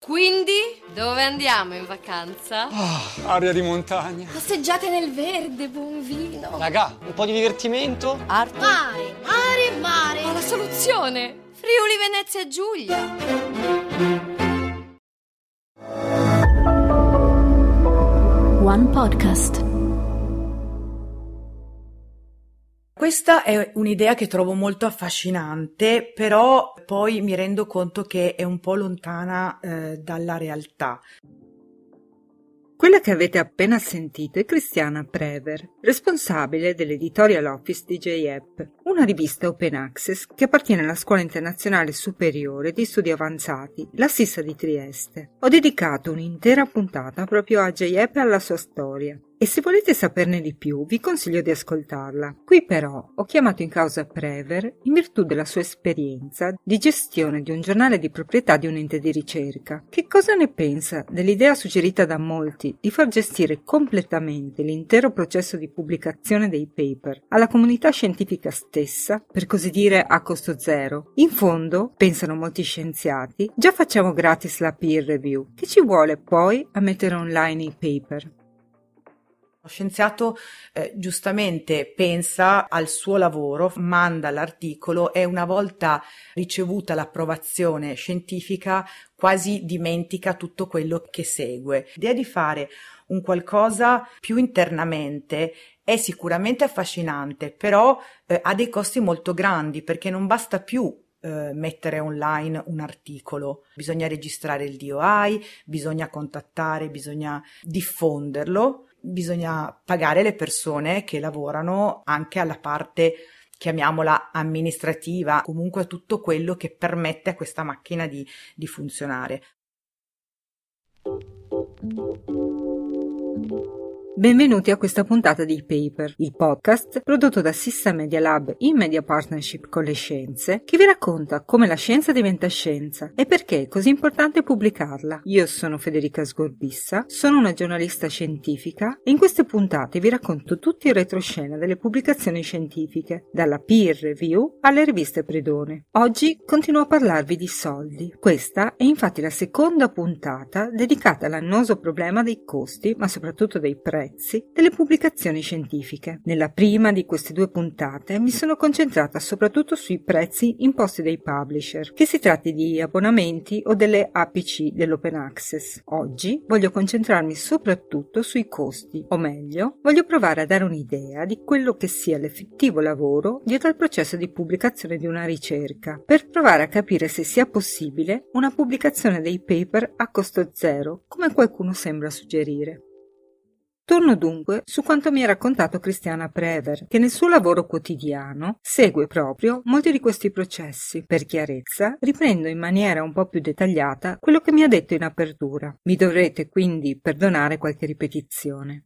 Quindi, dove andiamo in vacanza? Aria di montagna. Passeggiate nel verde, buon vino. Raga, un po' di divertimento. Arte. Mare, mare, mare. Ma la soluzione! Friuli, Venezia e Giulia. One Podcast. Questa è un'idea che trovo molto affascinante, però poi mi rendo conto che è un po' lontana dalla realtà. Quella che avete appena sentito è Cristiana Prever, responsabile dell'editorial office di JEP, una rivista open access che appartiene alla Scuola Internazionale Superiore di Studi Avanzati, la SISA di Trieste. Ho dedicato un'intera puntata proprio a JEP e alla sua storia. E se volete saperne di più, vi consiglio di ascoltarla. Qui però ho chiamato in causa Prever in virtù della sua esperienza di gestione di un giornale di proprietà di un ente di ricerca. Che cosa ne pensa dell'idea suggerita da molti di far gestire completamente l'intero processo di pubblicazione dei paper alla comunità scientifica stessa, per così dire a costo zero? In fondo, pensano molti scienziati, già facciamo gratis la peer review, che ci vuole poi a mettere online i paper? Lo scienziato giustamente pensa al suo lavoro, manda l'articolo e una volta ricevuta l'approvazione scientifica quasi dimentica tutto quello che segue. L'idea di fare un qualcosa più internamente è sicuramente affascinante, però ha dei costi molto grandi perché non basta più mettere online un articolo, bisogna registrare il DOI, bisogna contattare, bisogna diffonderlo. Bisogna pagare le persone che lavorano anche alla parte, chiamiamola amministrativa, comunque tutto quello che permette a questa macchina di funzionare. Benvenuti a questa puntata di Paper, il podcast prodotto da Sissa Media Lab in media partnership con le scienze, che vi racconta come la scienza diventa scienza e perché è così importante pubblicarla. Io sono Federica Sgorbissa, sono una giornalista scientifica e in queste puntate vi racconto tutto il retroscena delle pubblicazioni scientifiche, dalla peer review alle riviste predone. Oggi continuo a parlarvi di soldi. Questa è infatti la seconda puntata dedicata all'annoso problema dei costi, ma soprattutto dei prezzi delle pubblicazioni scientifiche. Nella prima di queste due puntate mi sono concentrata soprattutto sui prezzi imposti dai publisher, che si tratti di abbonamenti o delle APC dell'open access. Oggi voglio concentrarmi soprattutto sui costi, o meglio, voglio provare a dare un'idea di quello che sia l'effettivo lavoro dietro al processo di pubblicazione di una ricerca, per provare a capire se sia possibile una pubblicazione dei paper a costo zero, come qualcuno sembra suggerire. Torno dunque su quanto mi ha raccontato Cristiana Prever, che nel suo lavoro quotidiano segue proprio molti di questi processi. Per chiarezza, riprendo in maniera un po' più dettagliata quello che mi ha detto in apertura. Mi dovrete quindi perdonare qualche ripetizione.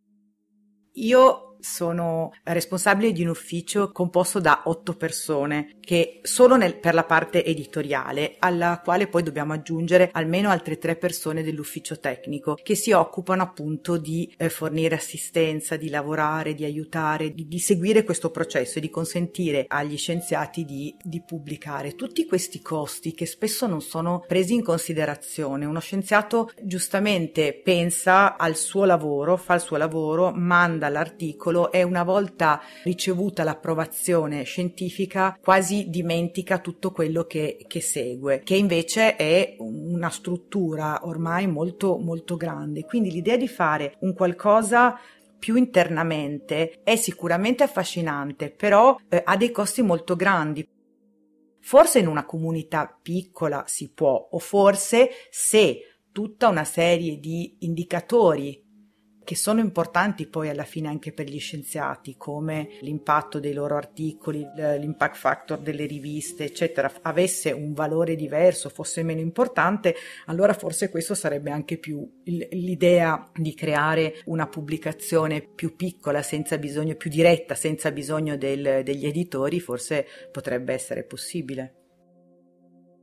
Io sono responsabile di un ufficio composto da 8 persone che solo per la parte editoriale, alla quale poi dobbiamo aggiungere almeno altre 3 persone dell'ufficio tecnico che si occupano appunto di fornire assistenza, di lavorare, di aiutare, di seguire questo processo e di consentire agli scienziati di pubblicare. Tutti questi costi che spesso non sono presi in considerazione. Uno scienziato giustamente pensa al suo lavoro, fa il suo lavoro, manda l'articolo e una volta ricevuta l'approvazione scientifica quasi dimentica tutto quello che segue, che invece è una struttura ormai molto molto grande. Quindi l'idea di fare un qualcosa più internamente è sicuramente affascinante, però ha dei costi molto grandi. Forse in una comunità piccola si può, o forse se tutta una serie di indicatori che sono importanti poi alla fine anche per gli scienziati, come l'impatto dei loro articoli, l'impact factor delle riviste, eccetera, avesse un valore diverso, fosse meno importante, allora forse questo sarebbe anche più l'idea di creare una pubblicazione più piccola, senza bisogno, più diretta, senza bisogno degli editori, forse potrebbe essere possibile.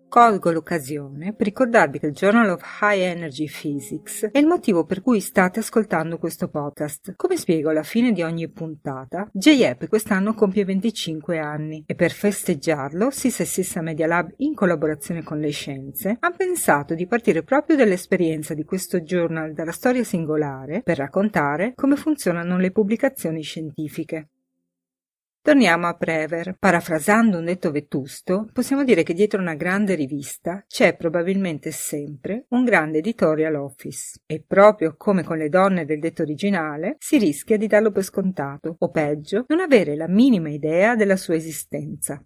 Colgo l'occasione per ricordarvi che il Journal of High Energy Physics è il motivo per cui state ascoltando questo podcast. Come spiego alla fine di ogni puntata, JEP quest'anno compie 25 anni e per festeggiarlo SIS e Sissa Media Lab, in collaborazione con le scienze, ha pensato di partire proprio dall'esperienza di questo journal dalla storia singolare per raccontare come funzionano le pubblicazioni scientifiche. Torniamo a Prever. Parafrasando un detto vetusto, possiamo dire che dietro una grande rivista c'è probabilmente sempre un grande editorial office. E proprio come con le donne del detto originale, si rischia di darlo per scontato, o peggio, non avere la minima idea della sua esistenza.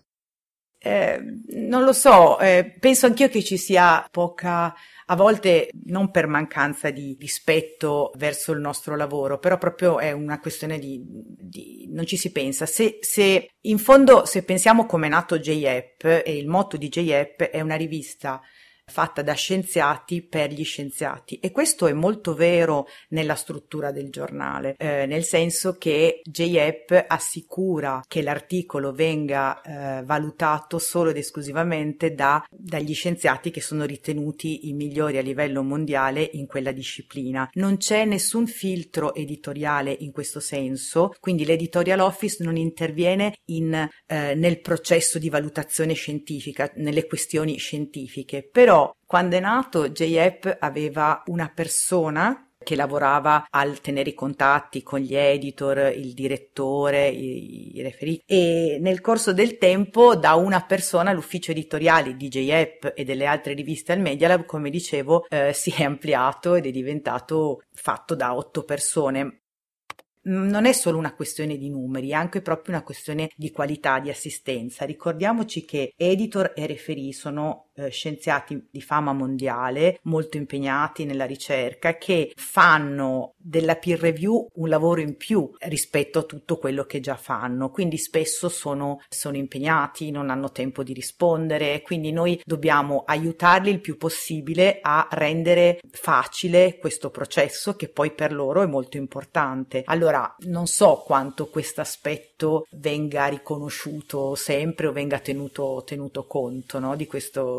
Non lo so, penso anch'io che ci sia poca, a volte non per mancanza di rispetto verso il nostro lavoro, però proprio è una questione di non ci si pensa. Se in fondo, se pensiamo come è nato JEP, e il motto di JEP è una rivista fatta da scienziati per gli scienziati, e questo è molto vero nella struttura del giornale, nel senso che JEP assicura che l'articolo venga valutato solo ed esclusivamente dagli scienziati che sono ritenuti i migliori a livello mondiale in quella disciplina. Non c'è nessun filtro editoriale in questo senso, quindi l'editorial office non interviene nel processo di valutazione scientifica, nelle questioni scientifiche, però quando è nato JEP aveva una persona che lavorava al tenere i contatti con gli editor, il direttore, i referì, e nel corso del tempo da una persona l'ufficio editoriale di JEP e delle altre riviste al Media Lab, come dicevo, si è ampliato ed è diventato fatto da 8 persone. Non è solo una questione di numeri, è anche proprio una questione di qualità, di assistenza. Ricordiamoci che editor e referì sono scienziati di fama mondiale, molto impegnati nella ricerca, che fanno della peer review un lavoro in più rispetto a tutto quello che già fanno, quindi spesso sono impegnati, non hanno tempo di rispondere, quindi noi dobbiamo aiutarli il più possibile a rendere facile questo processo, che poi per loro è molto importante. Allora, non so quanto questo aspetto venga riconosciuto sempre o venga tenuto conto, no, di questo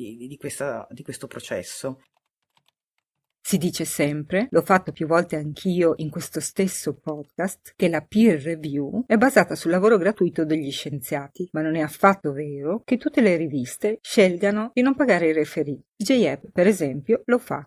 processo. Si dice sempre, l'ho fatto più volte anch'io in questo stesso podcast, che la peer review è basata sul lavoro gratuito degli scienziati, ma non è affatto vero che tutte le riviste scelgano di non pagare i referì. JEP, per esempio, lo fa.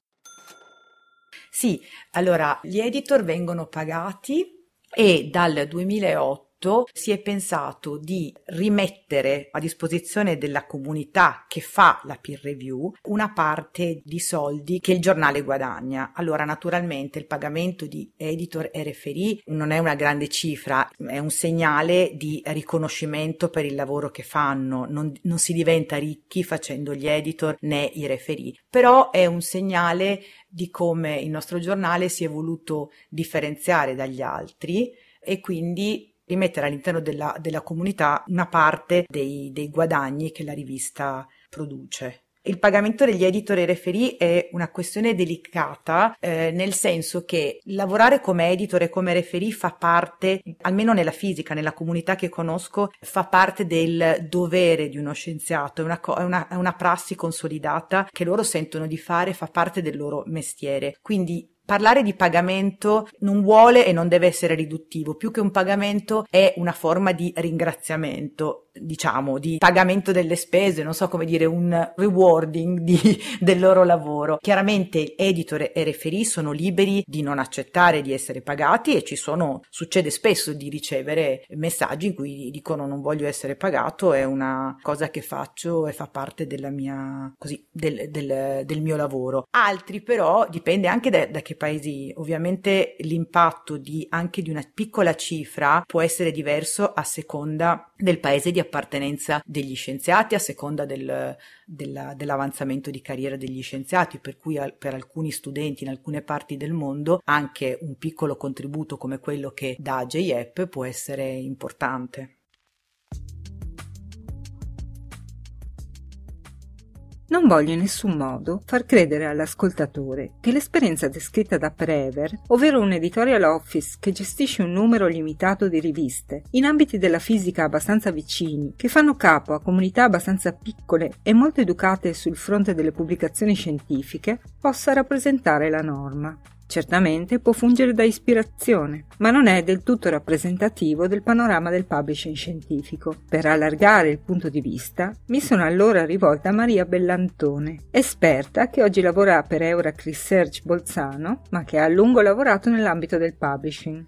Sì, allora gli editor vengono pagati e dal 2008 si è pensato di rimettere a disposizione della comunità che fa la peer review una parte di soldi che il giornale guadagna. Allora, naturalmente il pagamento di editor e referì non è una grande cifra, è un segnale di riconoscimento per il lavoro che fanno, non si diventa ricchi facendo gli editor né i referì, però è un segnale di come il nostro giornale si è voluto differenziare dagli altri e quindi rimettere all'interno della comunità una parte dei guadagni che la rivista produce. Il pagamento degli editor e referì è una questione delicata, nel senso che lavorare come editor e come referì fa parte, almeno nella fisica, nella comunità che conosco, fa parte del dovere di uno scienziato, è una prassi consolidata che loro sentono di fare, fa parte del loro mestiere. Quindi parlare di pagamento non vuole e non deve essere riduttivo, più che un pagamento è una forma di ringraziamento, diciamo, di pagamento delle spese, non so come dire, un rewarding del loro lavoro. Chiaramente editor e referì sono liberi di non accettare di essere pagati e succede spesso di ricevere messaggi in cui dicono non voglio essere pagato, è una cosa che faccio e fa parte della mia, così, del mio lavoro. Altri però, dipende anche da che paesi, ovviamente l'impatto anche di una piccola cifra può essere diverso a seconda del paese di appartenenza degli scienziati, a seconda dell'avanzamento di carriera degli scienziati, per cui per alcuni studenti in alcune parti del mondo anche un piccolo contributo come quello che dà JEP può essere importante. Non voglio in nessun modo far credere all'ascoltatore che l'esperienza descritta da Prever, ovvero un editorial office che gestisce un numero limitato di riviste, in ambiti della fisica abbastanza vicini, che fanno capo a comunità abbastanza piccole e molto educate sul fronte delle pubblicazioni scientifiche, possa rappresentare la norma. Certamente può fungere da ispirazione, ma non è del tutto rappresentativo del panorama del publishing scientifico. Per allargare il punto di vista, mi sono allora rivolta a Maria Bellantone, esperta che oggi lavora per Eurac Research Bolzano, ma che ha a lungo lavorato nell'ambito del publishing.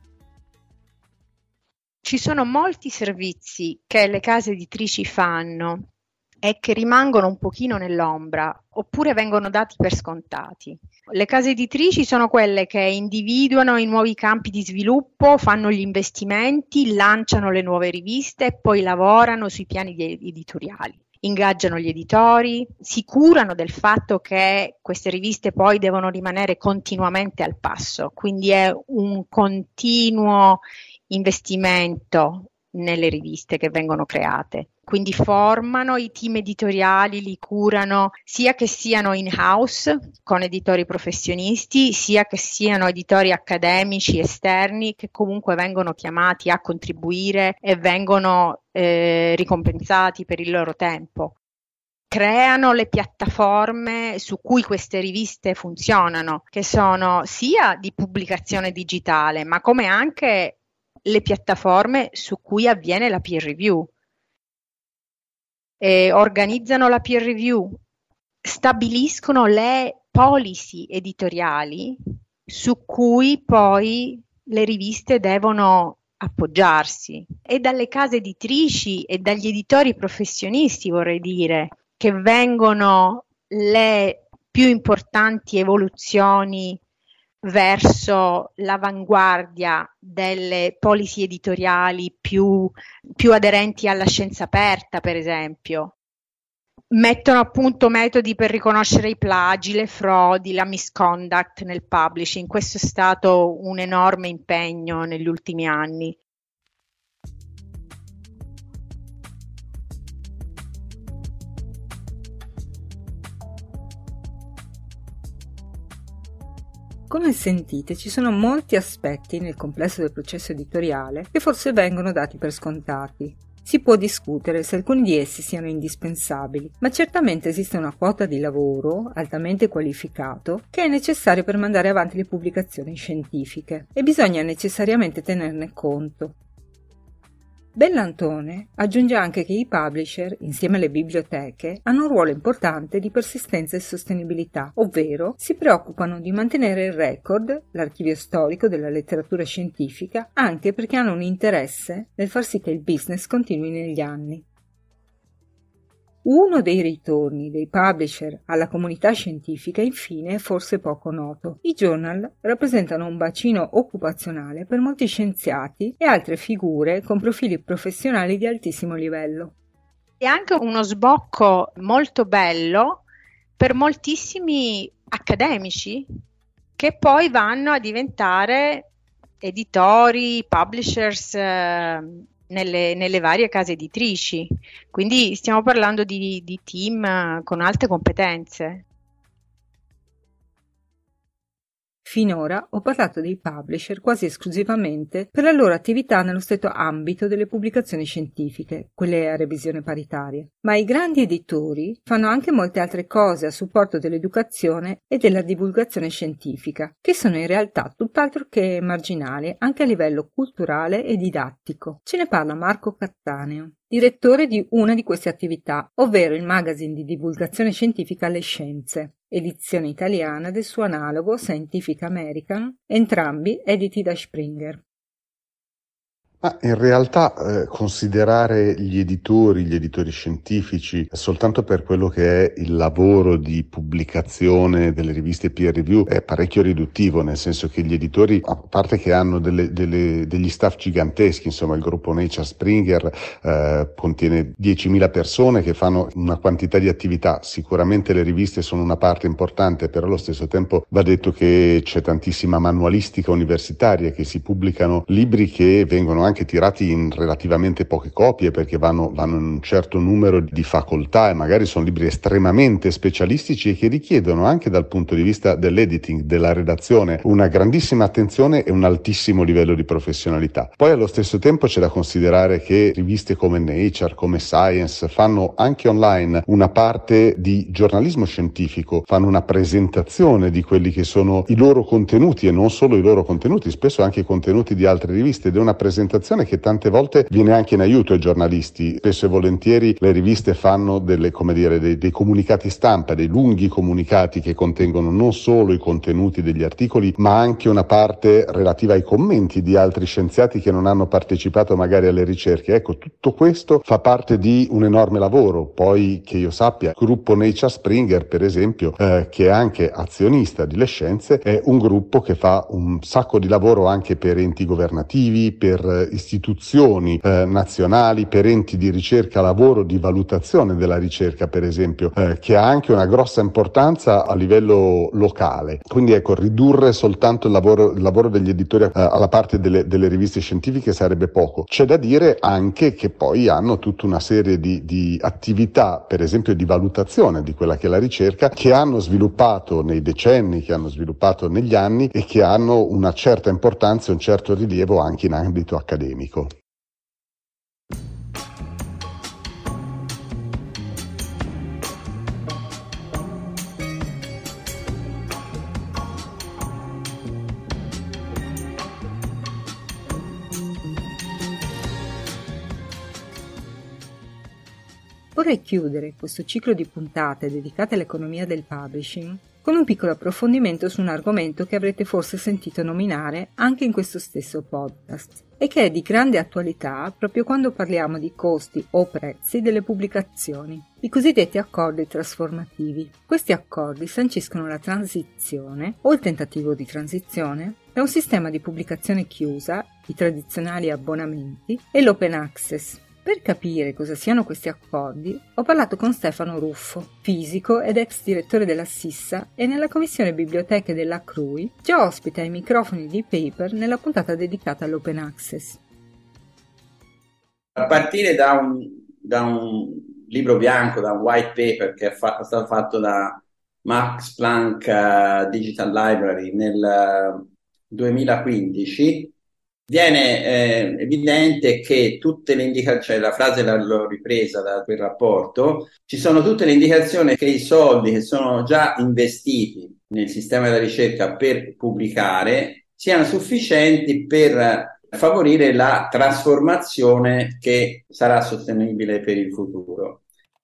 Ci sono molti servizi che le case editrici fanno e che rimangono un pochino nell'ombra, oppure vengono dati per scontati. Le case editrici sono quelle che individuano i nuovi campi di sviluppo, fanno gli investimenti, lanciano le nuove riviste e poi lavorano sui piani editoriali. Ingaggiano gli editori, si curano del fatto che queste riviste poi devono rimanere continuamente al passo, quindi è un continuo investimento nelle riviste che vengono create. Quindi formano i team editoriali, li curano, sia che siano in-house con editori professionisti, sia che siano editori accademici esterni che comunque vengono chiamati a contribuire e vengono ricompensati per il loro tempo. Creano le piattaforme su cui queste riviste funzionano, che sono sia di pubblicazione digitale, ma come anche le piattaforme su cui avviene la peer review. Organizzano la peer review, stabiliscono le policy editoriali su cui poi le riviste devono appoggiarsi. E dalle case editrici e dagli editori professionisti, vorrei dire, che vengono le più importanti evoluzioni verso l'avanguardia delle policy editoriali più aderenti alla scienza aperta, per esempio. Mettono a punto metodi per riconoscere i plagi, le frodi, la misconduct nel publishing. Questo è stato un enorme impegno negli ultimi anni. Come sentite, ci sono molti aspetti nel complesso del processo editoriale che forse vengono dati per scontati. Si può discutere se alcuni di essi siano indispensabili, ma certamente esiste una quota di lavoro altamente qualificato che è necessario per mandare avanti le pubblicazioni scientifiche e bisogna necessariamente tenerne conto. Bellantone aggiunge anche che i publisher, insieme alle biblioteche, hanno un ruolo importante di persistenza e sostenibilità, ovvero si preoccupano di mantenere il record, l'archivio storico della letteratura scientifica, anche perché hanno un interesse nel far sì che il business continui negli anni. Uno dei ritorni dei publisher alla comunità scientifica, infine, è forse poco noto. I journal rappresentano un bacino occupazionale per molti scienziati e altre figure con profili professionali di altissimo livello. È anche uno sbocco molto bello per moltissimi accademici che poi vanno a diventare editori, publishers nelle varie case editrici, quindi stiamo parlando di team con alte competenze. Finora ho parlato dei publisher quasi esclusivamente per la loro attività nello stretto ambito delle pubblicazioni scientifiche, quelle a revisione paritaria. Ma i grandi editori fanno anche molte altre cose a supporto dell'educazione e della divulgazione scientifica, che sono in realtà tutt'altro che marginali anche a livello culturale e didattico. Ce ne parla Marco Cattaneo, direttore di una di queste attività, ovvero il magazine di divulgazione scientifica Le Scienze, edizione italiana del suo analogo Scientific American, entrambi editi da Springer. Ma in realtà considerare gli editori scientifici soltanto per quello che è il lavoro di pubblicazione delle riviste peer review è parecchio riduttivo, nel senso che gli editori, a parte che hanno degli staff giganteschi, insomma il gruppo Nature Springer contiene 10.000 persone che fanno una quantità di attività. Sicuramente le riviste sono una parte importante, però allo stesso tempo va detto che c'è tantissima manualistica universitaria, che si pubblicano libri che vengono anche tirati in relativamente poche copie perché vanno in un certo numero di facoltà e magari sono libri estremamente specialistici e che richiedono anche dal punto di vista dell'editing, della redazione, una grandissima attenzione e un altissimo livello di professionalità. Poi allo stesso tempo c'è da considerare che riviste come Nature, come Science fanno anche online una parte di giornalismo scientifico, fanno una presentazione di quelli che sono i loro contenuti e non solo i loro contenuti, spesso anche i contenuti di altre riviste, ed è una presentazione che tante volte viene anche in aiuto ai giornalisti. Spesso e volentieri le riviste fanno dei comunicati stampa, dei lunghi comunicati che contengono non solo i contenuti degli articoli, ma anche una parte relativa ai commenti di altri scienziati che non hanno partecipato magari alle ricerche. Ecco, tutto questo fa parte di un enorme lavoro. Poi, che io sappia, il gruppo Nature Springer, per esempio, che è anche azionista di Le Scienze, è un gruppo che fa un sacco di lavoro anche per enti governativi, per istituzioni nazionali, per enti di ricerca, lavoro di valutazione della ricerca, per esempio, che ha anche una grossa importanza a livello locale. Quindi ecco, ridurre soltanto il lavoro degli editori alla parte delle riviste scientifiche sarebbe poco. C'è da dire anche che poi hanno tutta una serie di attività, per esempio di valutazione di quella che è la ricerca, che hanno sviluppato nei decenni, che hanno sviluppato negli anni e che hanno una certa importanza e un certo rilievo anche in ambito accademico. Vorrei chiudere questo ciclo di puntate dedicate all'economia del publishing con un piccolo approfondimento su un argomento che avrete forse sentito nominare anche in questo stesso podcast e che è di grande attualità proprio quando parliamo di costi o prezzi delle pubblicazioni, i cosiddetti accordi trasformativi. Questi accordi sanciscono la transizione o il tentativo di transizione da un sistema di pubblicazione chiusa, i tradizionali abbonamenti, e l'open access. Per capire cosa siano questi accordi, ho parlato con Stefano Ruffo, fisico ed ex direttore della Sissa e nella commissione biblioteche della CRUI, già ospite ai microfoni di Paper nella puntata dedicata all'open access. A partire da un libro bianco, da un white paper che è stato fatto da Max Planck Digital Library nel 2015, viene evidente che tutte le indicazioni, la frase l'ho ripresa da quel rapporto, ci sono tutte le indicazioni che i soldi che sono già investiti nel sistema della ricerca per pubblicare siano sufficienti per favorire la trasformazione che sarà sostenibile per il futuro.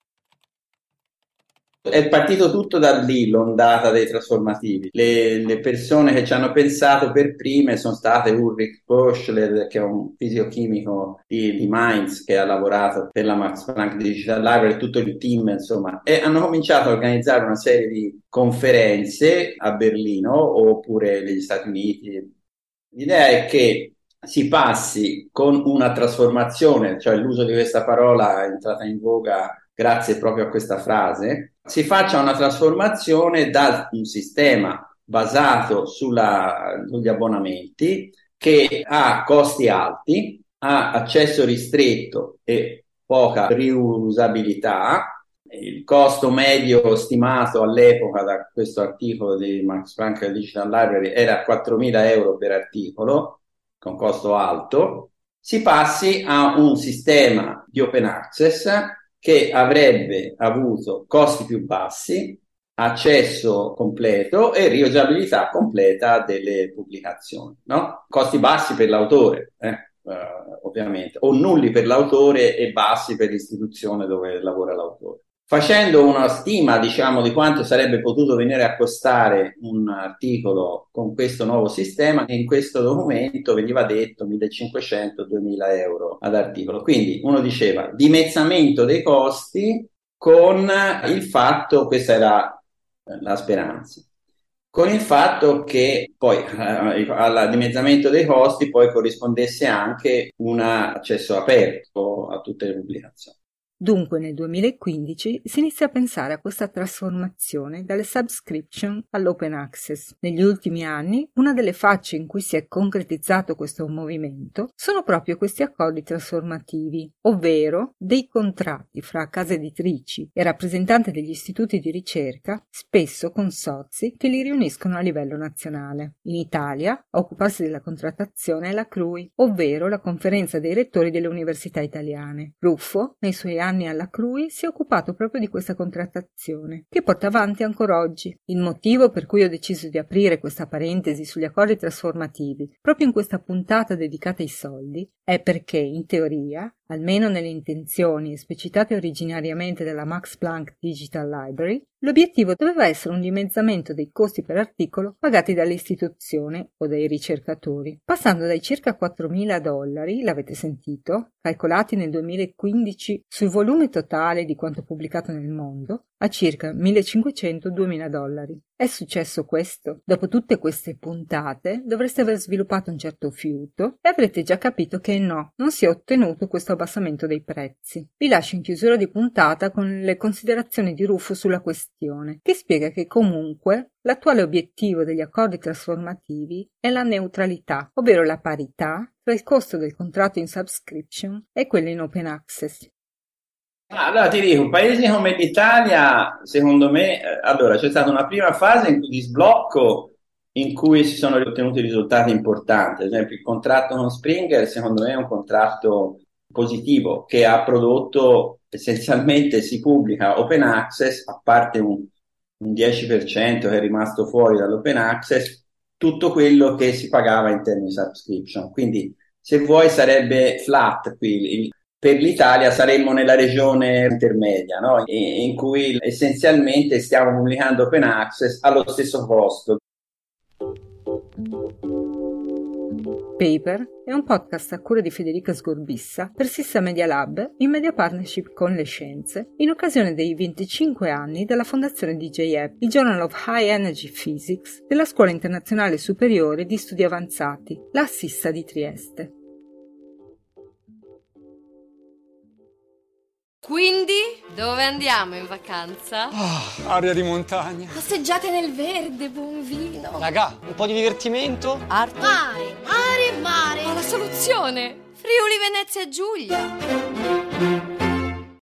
È partito tutto da lì, l'ondata dei trasformativi. Le persone che ci hanno pensato per prime sono state Ulrich Pöschler, che è un fisicochimico di Mainz che ha lavorato per la Max Planck Digital Library, tutto il team, insomma, e hanno cominciato a organizzare una serie di conferenze a Berlino oppure negli Stati Uniti. L'idea è che si passi con una trasformazione, cioè l'uso di questa parola è entrata in voga grazie proprio a questa frase, si faccia una trasformazione da un sistema basato sugli abbonamenti che ha costi alti, ha accesso ristretto e poca riusabilità. Il costo medio stimato all'epoca da questo articolo di Max Planck Digital Library era 4.000 euro per articolo, con costo alto. Si passi a un sistema di open access che avrebbe avuto costi più bassi, accesso completo e riusabilità completa delle pubblicazioni, no? Costi bassi per l'autore, ovviamente, o nulli per l'autore e bassi per l'istituzione dove lavora l'autore. Facendo una stima, diciamo, di quanto sarebbe potuto venire a costare un articolo con questo nuovo sistema, in questo documento veniva detto 1.500-2.000 euro ad articolo. Quindi uno diceva dimezzamento dei costi con il fatto, questa era la speranza, con il fatto che poi al dimezzamento dei costi poi corrispondesse anche un accesso aperto a tutte le pubblicazioni. Dunque nel 2015 si inizia a pensare a questa trasformazione dalle subscription all'open access. Negli ultimi anni una delle facce in cui si è concretizzato questo movimento sono proprio questi accordi trasformativi, ovvero dei contratti fra case editrici e rappresentanti degli istituti di ricerca, spesso consorzi che li riuniscono a livello nazionale. In Italia a occuparsi della contrattazione è la CRUI, ovvero la Conferenza dei Rettori delle Università Italiane. Ruffo, nei suoi anni alla CRUI, si è occupato proprio di questa contrattazione, che porta avanti ancora oggi. Il motivo per cui ho deciso di aprire questa parentesi sugli accordi trasformativi, proprio in questa puntata dedicata ai soldi, è perché, in teoria, almeno nelle intenzioni esplicitate originariamente dalla Max Planck Digital Library, l'obiettivo doveva essere un dimezzamento dei costi per articolo pagati dall'istituzione o dai ricercatori, passando dai circa $4.000, l'avete sentito, calcolati nel 2015 sul volume totale di quanto pubblicato nel mondo, a circa $1.500-2.000. È successo questo? Dopo tutte queste puntate dovreste aver sviluppato un certo fiuto e avrete già capito che no, non si è ottenuto questo abbassamento dei prezzi. Vi lascio in chiusura di puntata con le considerazioni di Ruffo sulla questione, che spiega che comunque l'attuale obiettivo degli accordi trasformativi è la neutralità, ovvero la parità tra il costo del contratto in subscription e quello in open access. Allora ti dico, paesi come l'Italia, secondo me, allora c'è stata una prima fase di sblocco in cui si sono ottenuti risultati importanti. Ad esempio il contratto con Springer secondo me è un contratto positivo che ha prodotto, essenzialmente si pubblica open access, a parte un 10% che è rimasto fuori dall'open access, tutto quello che si pagava in termini di subscription. Quindi se vuoi sarebbe flat qui. Per l'Italia saremmo nella regione intermedia, no? In cui essenzialmente stiamo pubblicando open access allo stesso costo. Paper è un podcast a cura di Federica Sgorbissa per Sissa Media Lab in media partnership con le scienze in occasione dei 25 anni della fondazione di JEP, il Journal of High Energy Physics della Scuola Internazionale Superiore di Studi Avanzati, la Sissa di Trieste. Quindi, dove andiamo in vacanza? Aria di montagna. Passeggiate nel verde, buon vino. Raga, un po' di divertimento? Mare, mare, mare. Ho la soluzione! Friuli Venezia Giulia.